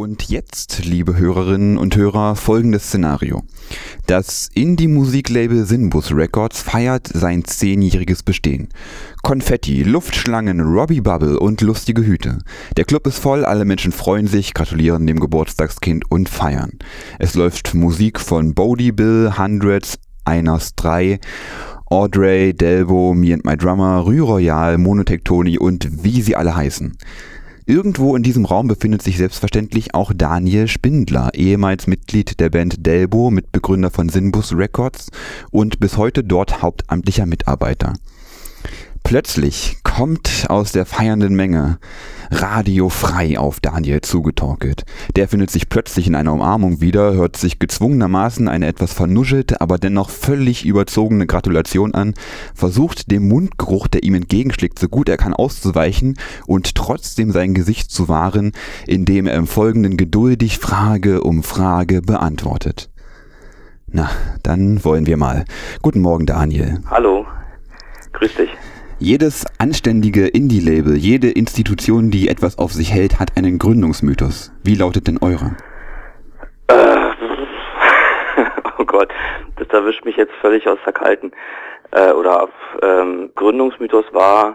Und jetzt, liebe Hörerinnen und Hörer, folgendes Szenario. Das Indie-Musiklabel Sinbus Records feiert sein 10-jähriges Bestehen. Konfetti, Luftschlangen, Robbie Bubble und lustige Hüte. Der Club ist voll, alle Menschen freuen sich, gratulieren dem Geburtstagskind und feiern. Es läuft Musik von Bodie Bill, Hundreds, Einers 3, Audrey, Delbo, Me and My Drummer, Rue Royale, Monotektoni und wie sie alle heißen. Irgendwo in diesem Raum befindet sich selbstverständlich auch Daniel Spindler, ehemals Mitglied der Band Delbo, Mitbegründer von Sinbus Records und bis heute dort hauptamtlicher Mitarbeiter. Plötzlich kommt aus der feiernden Menge radiofrei auf Daniel zugetorkelt. Der findet sich plötzlich in einer Umarmung wieder, hört sich gezwungenermaßen eine etwas vernuschelte, aber dennoch völlig überzogene Gratulation an, versucht dem Mundgeruch, der ihm entgegenschlägt, so gut er kann auszuweichen und trotzdem sein Gesicht zu wahren, indem er im Folgenden geduldig Frage um Frage beantwortet. Na, dann wollen wir mal. Guten Morgen, Daniel. Hallo, grüß dich. Jedes anständige Indie-Label, jede Institution, die etwas auf sich hält, hat einen Gründungsmythos. Wie lautet denn eure? Oh Gott, das erwischt mich jetzt völlig aus der Kalten. Gründungsmythos war,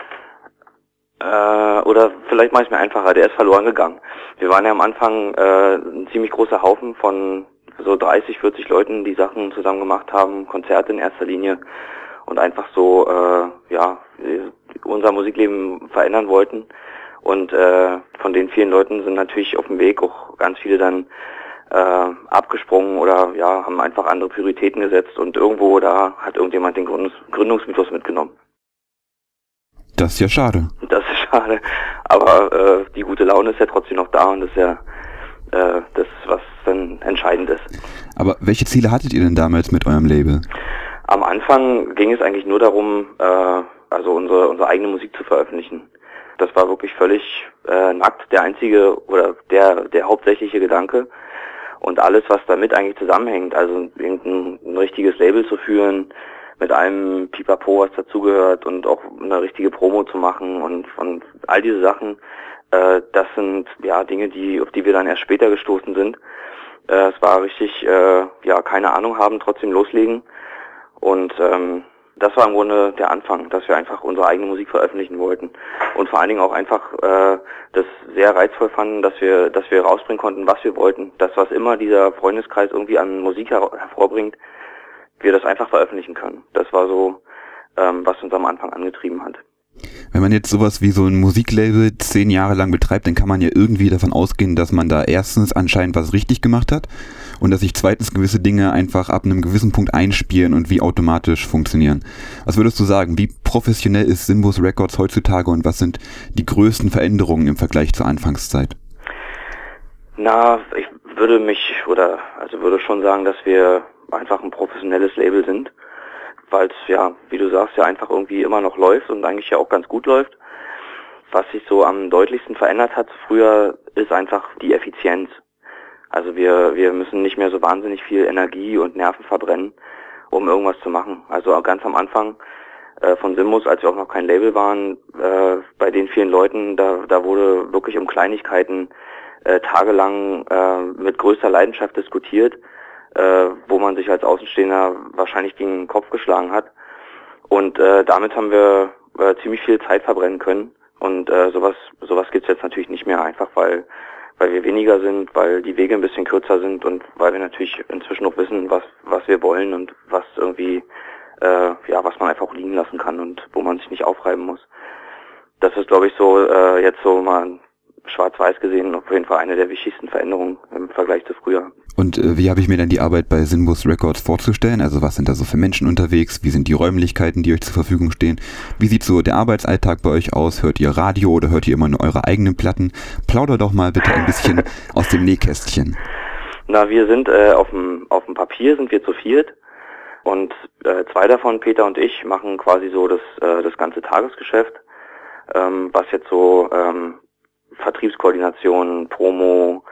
oder vielleicht mache ich es mir einfacher, der ist verloren gegangen. Wir waren ja am Anfang ein ziemlich großer Haufen von so 30, 40 Leuten, die Sachen zusammen gemacht haben, Konzerte in erster Linie. Und einfach so, unser Musikleben verändern wollten. Und von den vielen Leuten sind natürlich auf dem Weg auch ganz viele dann abgesprungen oder haben einfach andere Prioritäten gesetzt. Und irgendwo da hat irgendjemand den Gründungsmythos mitgenommen. Das ist ja schade. Das ist schade. Aber die gute Laune ist ja trotzdem noch da und das ist ja das, was dann entscheidend ist. Aber welche Ziele hattet ihr denn damals mit eurem Label? Am Anfang ging es eigentlich nur darum, unsere eigene Musik zu veröffentlichen. Das war wirklich völlig nackt der einzige oder der hauptsächliche Gedanke. Und alles, was damit eigentlich zusammenhängt, also ein richtiges Label zu führen, mit allem Pipapo, was dazugehört und auch eine richtige Promo zu machen und all diese Sachen, das sind Dinge, auf die wir dann erst später gestoßen sind. Es war richtig, keine Ahnung haben, trotzdem loslegen. Und das war im Grunde der Anfang, dass wir einfach unsere eigene Musik veröffentlichen wollten. Und vor allen Dingen auch einfach das sehr reizvoll fanden, dass wir rausbringen konnten, was wir wollten. Das, was immer dieser Freundeskreis irgendwie an Musik hervorbringt, wir das einfach veröffentlichen können. Das war so, was uns am Anfang angetrieben hat. Wenn man jetzt sowas wie so ein Musiklabel 10 Jahre lang betreibt, dann kann man ja irgendwie davon ausgehen, dass man da erstens anscheinend was richtig gemacht hat und dass sich zweitens gewisse Dinge einfach ab einem gewissen Punkt einspielen und wie automatisch funktionieren. Was würdest du sagen, wie professionell ist Sinbus Records heutzutage und was sind die größten Veränderungen im Vergleich zur Anfangszeit? Na, ich würde schon sagen, dass wir einfach ein professionelles Label sind. Weil es wie du sagst, einfach irgendwie immer noch läuft und eigentlich ja auch ganz gut läuft. Was sich so am deutlichsten verändert hat früher, ist einfach die Effizienz. Also wir müssen nicht mehr so wahnsinnig viel Energie und Nerven verbrennen, um irgendwas zu machen. Also ganz am Anfang von Sinbus, als wir auch noch kein Label waren, bei den vielen Leuten, da wurde wirklich um Kleinigkeiten tagelang mit größter Leidenschaft diskutiert. Wo man sich als Außenstehender wahrscheinlich gegen den Kopf geschlagen hat. Und damit haben wir ziemlich viel Zeit verbrennen können. Und sowas gibt's jetzt natürlich nicht mehr, einfach weil wir weniger sind, weil die Wege ein bisschen kürzer sind und weil wir natürlich inzwischen auch wissen, was wir wollen und was irgendwie, was man einfach auch liegen lassen kann und wo man sich nicht aufreiben muss. Das ist, glaube ich, so jetzt so mal schwarz-weiß gesehen auf jeden Fall eine der wichtigsten Veränderungen im Vergleich zu früher. Und wie habe ich mir dann die Arbeit bei Sinbus Records vorzustellen? Also was sind da so für Menschen unterwegs? Wie sind die Räumlichkeiten, die euch zur Verfügung stehen? Wie sieht so der Arbeitsalltag bei euch aus? Hört ihr Radio oder hört ihr immer nur eure eigenen Platten? Plauder doch mal bitte ein bisschen aus dem Nähkästchen. Na, wir sind auf dem Papier sind wir zu viert und 2 davon, Peter und ich, machen quasi so das ganze Tagesgeschäft, was jetzt so Vertriebskoordination, Promo,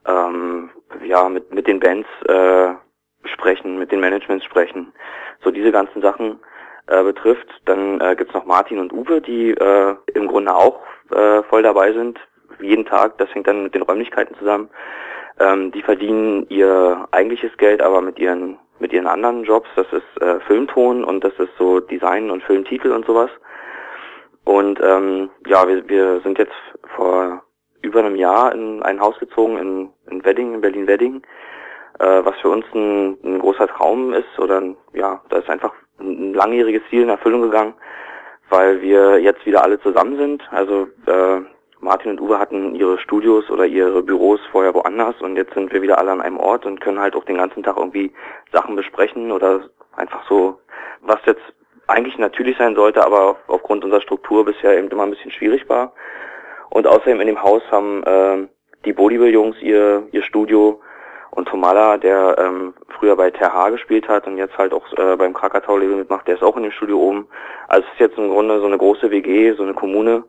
mit den Bands sprechen, mit den Managements sprechen, so diese ganzen Sachen betrifft. Dann gibt's noch Martin und Uwe, die im Grunde auch voll dabei sind, jeden Tag. Das hängt dann mit den Räumlichkeiten zusammen. Die verdienen ihr eigentliches Geld aber mit ihren anderen Jobs. Das ist Filmton und das ist so Design und Filmtitel und sowas. Und wir sind jetzt vor über einem Jahr in ein Haus gezogen in Wedding, in Berlin-Wedding, was für uns ein großer Traum ist, oder da ist einfach ein langjähriges Ziel in Erfüllung gegangen, weil wir jetzt wieder alle zusammen sind. Also Martin und Uwe hatten ihre Studios oder ihre Büros vorher woanders und jetzt sind wir wieder alle an einem Ort und können halt auch den ganzen Tag irgendwie Sachen besprechen oder einfach so, was jetzt eigentlich natürlich sein sollte, aber aufgrund unserer Struktur bisher eben immer ein bisschen schwierig war. Und außerdem in dem Haus haben die Bodybell-Jungs ihr Studio und Tomala, der früher bei Terha gespielt hat und jetzt halt auch beim Krakatau-Label mitmacht, der ist auch in dem Studio oben. Also es ist jetzt im Grunde so eine große WG, so eine Kommune.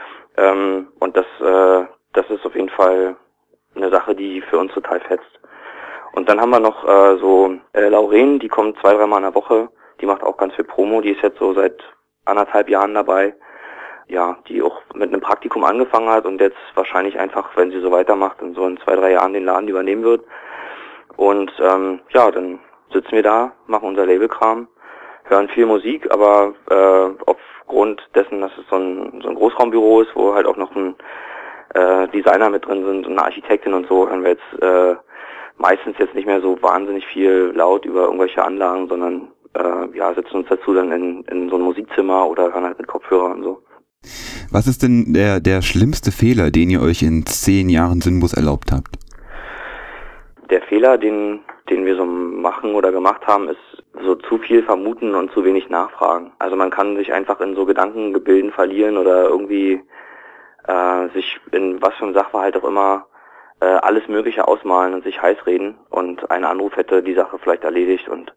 Und das ist auf jeden Fall eine Sache, die für uns total fetzt. Und dann haben wir noch Lauren, die kommt 2-3 Mal in der Woche. Die macht auch ganz viel Promo. Die ist jetzt so seit 1,5 Jahren dabei. Ja, die auch mit einem Praktikum angefangen hat und jetzt wahrscheinlich einfach, wenn sie so weitermacht, in so in 2-3 Jahren den Laden übernehmen wird. Und dann sitzen wir da, machen unser Labelkram, hören viel Musik, aber aufgrund dessen, dass es so ein Großraumbüro ist, wo halt auch noch ein Designer mit drin sind und eine Architektin und so, hören wir jetzt meistens jetzt nicht mehr so wahnsinnig viel laut über irgendwelche Anlagen, sondern setzen uns dazu dann in so ein Musikzimmer oder hören halt mit Kopfhörer und so. Was ist denn der schlimmste Fehler, den ihr euch in 10 Jahren Sinbus erlaubt habt? Der Fehler, den wir so machen oder gemacht haben, ist so zu viel vermuten und zu wenig nachfragen. Also man kann sich einfach in so Gedankengebilden verlieren oder irgendwie sich in was für einem Sachverhalt auch immer alles Mögliche ausmalen und sich heiß reden und ein Anruf hätte die Sache vielleicht erledigt und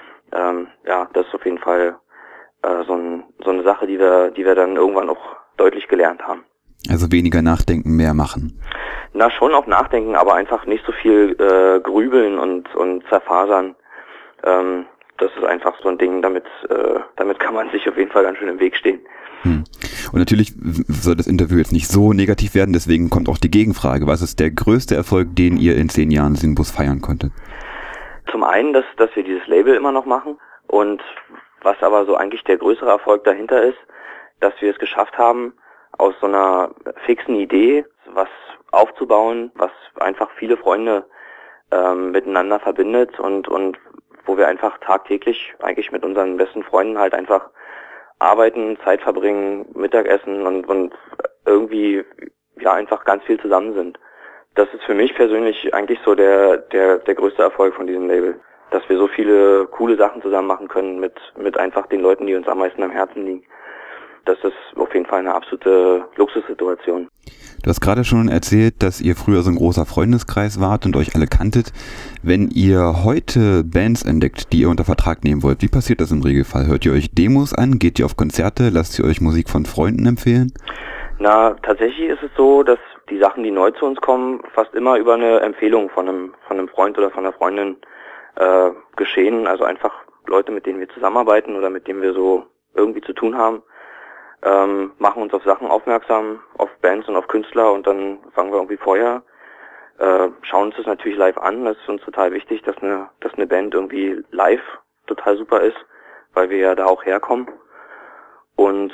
das ist auf jeden Fall so eine Sache, die wir dann irgendwann auch deutlich gelernt haben. Also weniger nachdenken, mehr machen. Na, schon auch nachdenken, aber einfach nicht so viel grübeln und zerfasern. Das ist einfach so ein Ding, damit kann man sich auf jeden Fall ganz schön im Weg stehen. Und natürlich soll das Interview jetzt nicht so negativ werden, deswegen kommt auch die Gegenfrage. Was ist der größte Erfolg, den ihr in 10 Jahren Sinbus feiern konntet? Zum einen, dass wir dieses Label immer noch machen und was aber so eigentlich der größere Erfolg dahinter ist, dass wir es geschafft haben, aus so einer fixen Idee was aufzubauen, was einfach viele Freunde miteinander verbindet und wo wir einfach tagtäglich eigentlich mit unseren besten Freunden halt einfach arbeiten, Zeit verbringen, Mittagessen und irgendwie einfach ganz viel zusammen sind. Das ist für mich persönlich eigentlich so der größte Erfolg von diesem Label, dass wir so viele coole Sachen zusammen machen können mit einfach den Leuten, die uns am meisten am Herzen liegen. Das ist auf jeden Fall eine absolute Luxussituation. Du hast gerade schon erzählt, dass ihr früher so ein großer Freundeskreis wart und euch alle kanntet. Wenn ihr heute Bands entdeckt, die ihr unter Vertrag nehmen wollt, wie passiert das im Regelfall? Hört ihr euch Demos an? Geht ihr auf Konzerte? Lasst ihr euch Musik von Freunden empfehlen? Na, tatsächlich ist es so, dass die Sachen, die neu zu uns kommen, fast immer über eine Empfehlung von einem Freund oder von einer Freundin geschehen. Also einfach Leute, mit denen wir zusammenarbeiten oder mit denen wir so irgendwie zu tun haben, machen uns auf Sachen aufmerksam, auf Bands und auf Künstler und dann fangen wir irgendwie Feuer, schauen uns das natürlich live an. Das ist uns total wichtig, dass eine Band irgendwie live total super ist, weil wir ja da auch herkommen. Und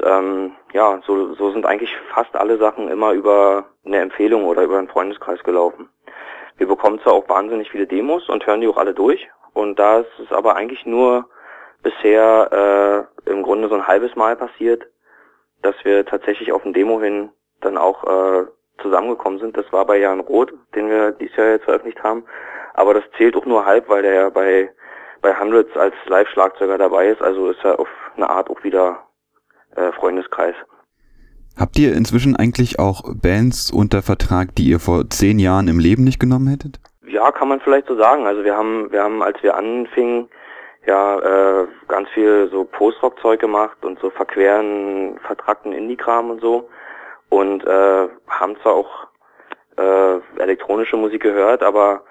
so sind eigentlich fast alle Sachen immer über eine Empfehlung oder über einen Freundeskreis gelaufen. Wir bekommen zwar auch wahnsinnig viele Demos und hören die auch alle durch und da ist es aber eigentlich nur bisher im Grunde so ein halbes Mal passiert, dass wir tatsächlich auf ein Demo hin dann auch zusammengekommen sind. Das war bei Jan Roth, den wir dieses Jahr jetzt veröffentlicht haben. Aber das zählt auch nur halb, weil der ja bei Hundreds als Live-Schlagzeuger dabei ist. Also ist er auf eine Art auch wieder Freundeskreis. Habt ihr inzwischen eigentlich auch Bands unter Vertrag, die ihr vor 10 Jahren im Leben nicht genommen hättet? Ja, kann man vielleicht so sagen. Also wir haben, als wir anfingen, ganz viel so Post-Rock-Zeug gemacht und so verqueren, vertrackten Indie-Kram und so. Und haben zwar auch elektronische Musik gehört, aber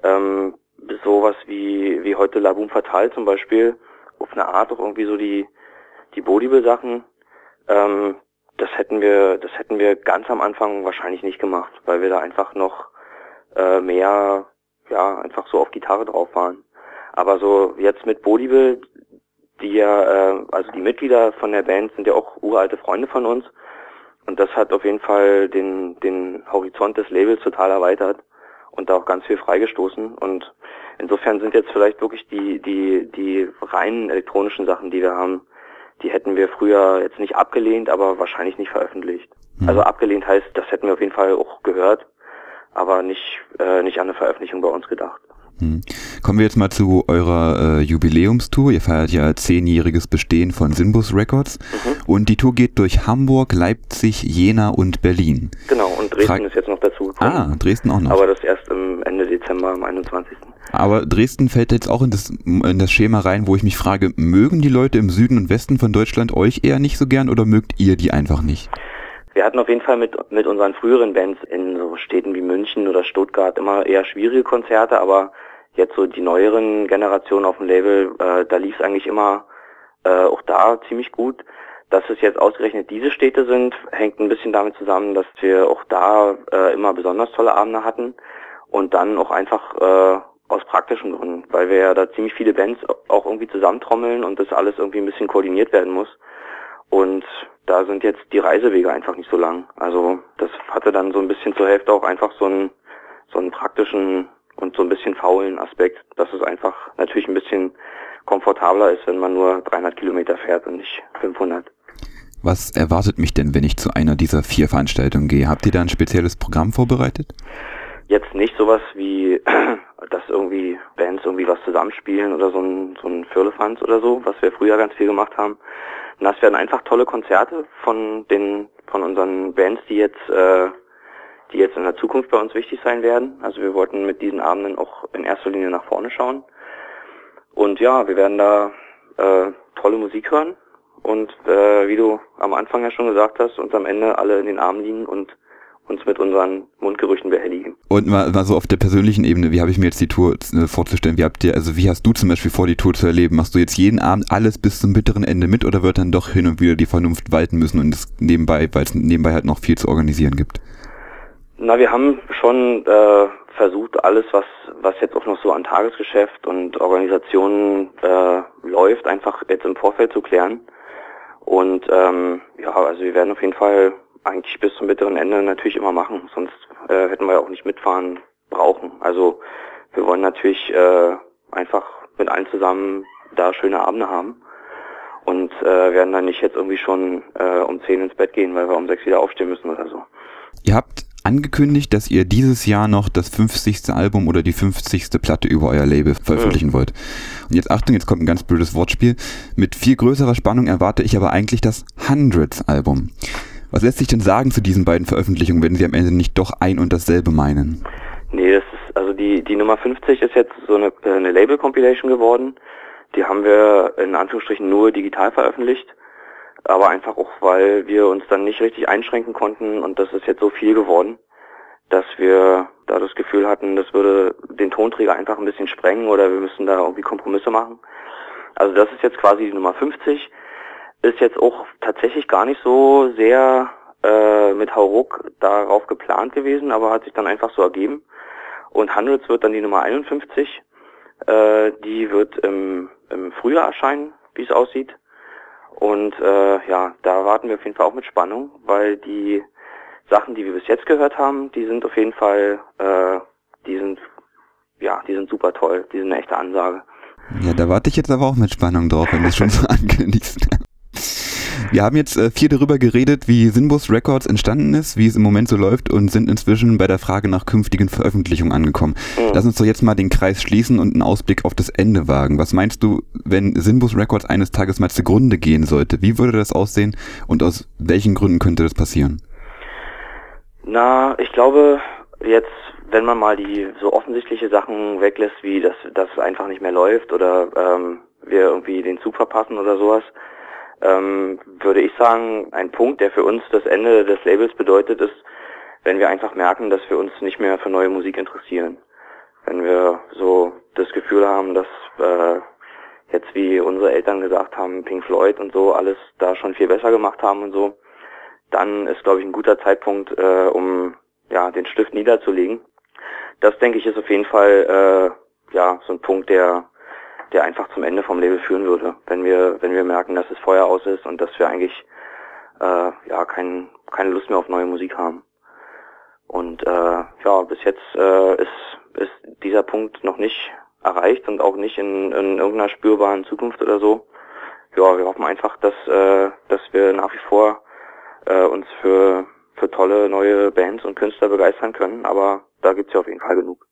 sowas wie heute La Boom Fatale zum Beispiel, auf eine Art auch irgendwie so die Bodybell-Sachen, das hätten wir ganz am Anfang wahrscheinlich nicht gemacht, weil wir da einfach noch mehr, ja, einfach so auf Gitarre drauf waren. Aber so jetzt mit Bodibel, die ja, also die Mitglieder von der Band sind ja auch uralte Freunde von uns. Und das hat auf jeden Fall den Horizont des Labels total erweitert und da auch ganz viel freigestoßen. Und insofern sind jetzt vielleicht wirklich die reinen elektronischen Sachen, die wir haben, die hätten wir früher jetzt nicht abgelehnt, aber wahrscheinlich nicht veröffentlicht. Also abgelehnt heißt, das hätten wir auf jeden Fall auch gehört, aber nicht an eine Veröffentlichung bei uns gedacht. Kommen wir jetzt mal zu eurer Jubiläumstour. Ihr feiert ja 10-jähriges Bestehen von Sinbus Records und die Tour geht durch Hamburg, Leipzig, Jena und Berlin. Genau, und Dresden ist jetzt noch dazu gekommen. Ah, Dresden auch noch. Aber das erst im Ende Dezember, am 21. Aber Dresden fällt jetzt auch in das Schema rein, wo ich mich frage, mögen die Leute im Süden und Westen von Deutschland euch eher nicht so gern oder mögt ihr die einfach nicht? Wir hatten auf jeden Fall mit unseren früheren Bands in so Städten wie München oder Stuttgart immer eher schwierige Konzerte, aber jetzt so die neueren Generationen auf dem Label, da lief es eigentlich immer auch da ziemlich gut. Dass es jetzt ausgerechnet diese Städte sind, hängt ein bisschen damit zusammen, dass wir auch da immer besonders tolle Abende hatten und dann auch einfach aus praktischen Gründen, weil wir ja da ziemlich viele Bands auch irgendwie zusammentrommeln und das alles irgendwie ein bisschen koordiniert werden muss. Und da sind jetzt die Reisewege einfach nicht so lang. Also das hatte dann so ein bisschen zur Hälfte auch einfach so einen praktischen und so ein bisschen faulen Aspekt, dass es einfach natürlich ein bisschen komfortabler ist, wenn man nur 300 Kilometer fährt und nicht 500. Was erwartet mich denn, wenn ich zu einer dieser 4 Veranstaltungen gehe? Habt ihr da ein spezielles Programm vorbereitet? Jetzt nicht sowas wie, dass irgendwie Bands irgendwie was zusammenspielen oder so ein Firlefanz oder so, was wir früher ganz viel gemacht haben. Und das werden einfach tolle Konzerte von unseren Bands, die jetzt in der Zukunft bei uns wichtig sein werden. Also wir wollten mit diesen Abenden auch in erster Linie nach vorne schauen. Und ja, wir werden da tolle Musik hören und wie du am Anfang ja schon gesagt hast, uns am Ende alle in den Armen liegen und uns mit unseren Mundgerüchten behelligen. Und mal so auf der persönlichen Ebene, wie habe ich mir jetzt die Tour vorzustellen? Wie hast du zum Beispiel vor, die Tour zu erleben? Machst du jetzt jeden Abend alles bis zum bitteren Ende mit oder wird dann doch hin und wieder die Vernunft walten müssen und es nebenbei, weil es nebenbei halt noch viel zu organisieren gibt? Na, wir haben schon versucht, alles, was jetzt auch noch so an Tagesgeschäft und Organisationen läuft, einfach jetzt im Vorfeld zu klären. Und ja, also wir werden auf jeden Fall eigentlich bis zum bitteren Ende natürlich immer machen, sonst hätten wir ja auch nicht mitfahren brauchen. Also wir wollen natürlich einfach mit allen zusammen da schöne Abende haben und werden dann nicht jetzt irgendwie schon um 10 ins Bett gehen, weil wir um 6 wieder aufstehen müssen oder so. Ihr habt angekündigt, dass ihr dieses Jahr noch das 50. Album oder die 50. Platte über euer Label veröffentlichen wollt. Und jetzt Achtung, jetzt kommt ein ganz blödes Wortspiel. Mit viel größerer Spannung erwarte ich aber eigentlich das Hundreds-Album. Was lässt sich denn sagen zu diesen beiden Veröffentlichungen, wenn sie am Ende nicht doch ein und dasselbe meinen? Nee, das ist, also die Nummer 50 ist jetzt so eine Label-Compilation geworden. Die haben wir in Anführungsstrichen nur digital veröffentlicht. Aber einfach auch, weil wir uns dann nicht richtig einschränken konnten und das ist jetzt so viel geworden, dass wir da das Gefühl hatten, das würde den Tonträger einfach ein bisschen sprengen oder wir müssen da irgendwie Kompromisse machen. Also das ist jetzt quasi die Nummer 50. Ist jetzt auch tatsächlich gar nicht so sehr mit Hauruck darauf geplant gewesen, aber hat sich dann einfach so ergeben. Und Hundreds wird dann die Nummer 51. Die wird im Frühjahr erscheinen, wie es aussieht. Und ja, da warten wir auf jeden Fall auch mit Spannung, weil die Sachen, die wir bis jetzt gehört haben, die sind auf jeden Fall, die sind super toll. Die sind eine echte Ansage. Ja, da warte ich jetzt aber auch mit Spannung drauf, wenn du es schon so ankündigst. Wir haben jetzt viel darüber geredet, wie Sinbus Records entstanden ist, wie es im Moment so läuft und sind inzwischen bei der Frage nach künftigen Veröffentlichungen angekommen. Lass uns doch jetzt mal den Kreis schließen und einen Ausblick auf das Ende wagen. Was meinst du, wenn Sinbus Records eines Tages mal zugrunde gehen sollte? Wie würde das aussehen und aus welchen Gründen könnte das passieren? Na, ich glaube, jetzt, wenn man mal die so offensichtliche Sachen weglässt, wie dass das einfach nicht mehr läuft oder wir irgendwie den Zug verpassen oder sowas, würde ich sagen, ein Punkt, der für uns das Ende des Labels bedeutet, ist, wenn wir einfach merken, dass wir uns nicht mehr für neue Musik interessieren. Wenn wir so das Gefühl haben, dass jetzt wie unsere Eltern gesagt haben, Pink Floyd und so, alles da schon viel besser gemacht haben und so, dann ist, glaube ich, ein guter Zeitpunkt, um den Stift niederzulegen. Das, denke ich, ist auf jeden Fall so ein Punkt, der einfach zum Ende vom Label führen würde, wenn wir merken, dass das Feuer aus ist und dass wir eigentlich keine Lust mehr auf neue Musik haben. Und bis jetzt ist dieser Punkt noch nicht erreicht und auch nicht in irgendeiner spürbaren Zukunft oder so. Ja, wir hoffen einfach, dass wir nach wie vor uns für tolle neue Bands und Künstler begeistern können, aber da gibt's ja auf jeden Fall genug.